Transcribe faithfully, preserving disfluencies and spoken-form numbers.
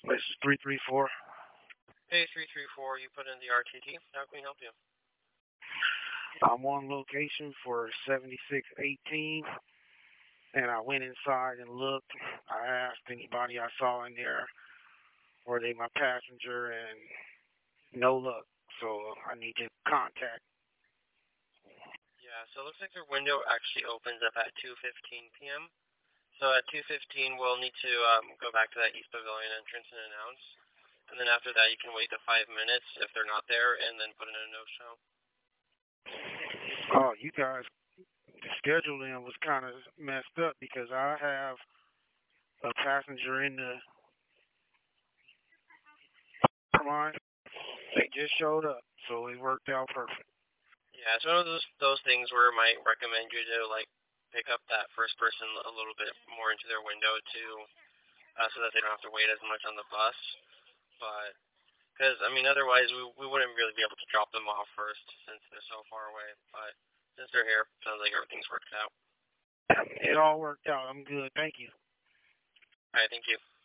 This is three three four. Hey, three three four, you put in the R T T. How can we help you? I'm on location for seventy-six eighteen, and I went inside and looked. I asked anybody I saw in there, were they my passenger, and no luck. So I need to contact. Yeah, so it looks like your window actually opens up at two fifteen p m So at two fifteen, we'll need to um, go back to that East Pavilion entrance and announce. And then after that, you can wait the five minutes if they're not there, and then put in a no-show. Oh, you guys, the scheduling was kind of messed up because I have a passenger in the line. They just showed up, so it worked out perfect. Yeah, it's one of those those things where I might recommend you to like pick up that first person a little bit more into their window too, uh, so that they don't have to wait as much on the bus. But because I mean, otherwise we we wouldn't really be able to drop them off first since they're so far away. But since they're here, sounds like everything's worked out. It all worked out. I'm good. Thank you. All right, thank you.